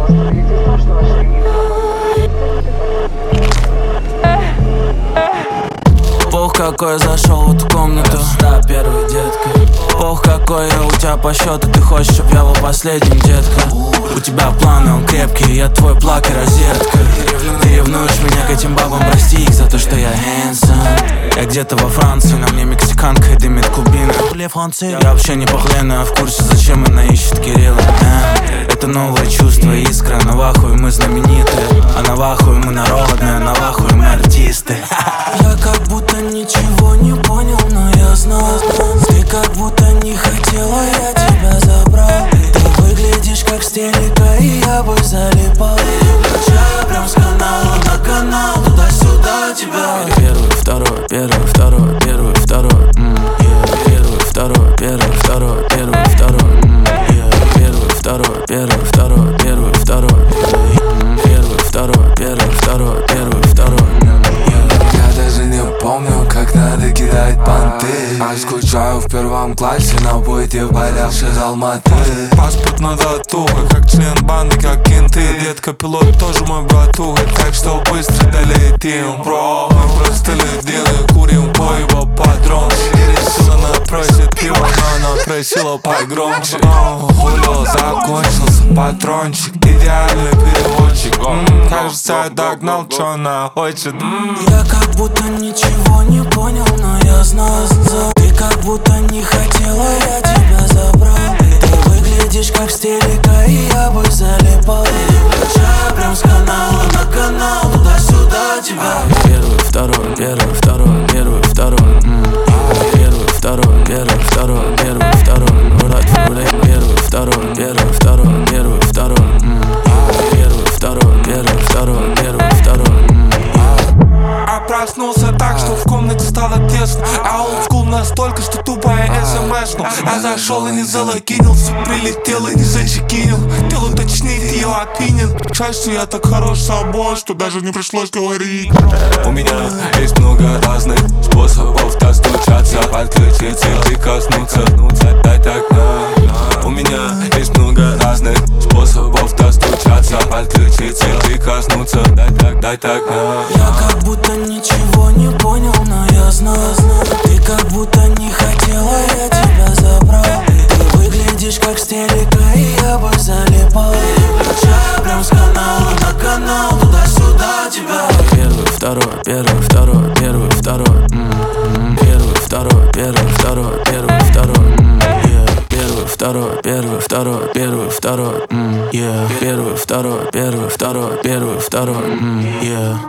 Пох, какой я зашел в эту комнату, да, первый, детка. Пох, какой я у тебя по счету, ты хочешь, чтоб я был последним, детка. У тебя планы, он крепкий, я твой плак и розетка. Ты ревнуешь меня к этим бабам, прости их за то, что я handsome. Я где-то во Франции, на мне мексиканка и дымит клубина. Я вообще не похлену, я в курсе, зачем она ищет Кирилла. Это новое чувство, искра, на вахуй мы знаменитые. А на вахуй мы народные, на вахуй мы артисты. Я как будто ничего не понял, но я знал. Ты как будто не хотела, я тебя забрал. Ты выглядишь как с телека, и я бы залипал. Качаю прям с канала на канал, туда-сюда тебя. Первый, второй, первый, второй, первый, второй. Первый, второй, первый, второй, первый, второй. Первый, второй, первый, второй, первый, второй. Первый, второй, первый, второй, первый, второй. Я даже не помню, как надо кидать понты. А скучаю в первом классе на пути в Баляш из Алматы. Паспорт на татуха, как член банды, как кенты. Детка пилот тоже мой братуха, так что быстро долетим, бро. Мы просто ледины, курим по его патрон. Не решила, она просит пиво, но она просила погромче. Хулио закончился, патрончик, идеальный переводчик. Кажется, я догнал, что она хочет. Я как будто ничего не понял, но я знал. Ты как будто не хотела, я тебя забрал. Ты выглядишь как с телека, и я бы залипал. Качаю прям с канала на канал, туда-сюда тебя. Первый, второй, первый, второй, первый, второй. Первый, второй, первый, второй, первый, второй. Первый, второй, первый, второй, первый, второй. Первый, второй, первый, второй, первый, второй. А проснулся так, что в комнате стало тесно. А олдскул настолько, что тупая смс-ну. А зашел и не залогинился, прилетел и не зачекинил. Хотел уточнить ее опинин. Жаль, что я так хорош собой, что даже не пришлось говорить. У меня есть много разных способов достучаться, подключиться и прикоснуться. Дай так на. У меня есть много разных способов достучаться, подключиться и прикоснуться. Дай так на. Я как будто ничего не понял, но я знал. Ты как будто не хотела, я тебя забрал. Ты выглядишь как с телека, и я бы залипал. Качаю прям с канала на канал, туда-сюда тебя. Первый, второй, первый, второй, первый, второй. Первый, второй, первый, второй, первый, второй. Первый, второй, первый, второй, первый, второй. Первый, второй, первый, второй, первый, второй.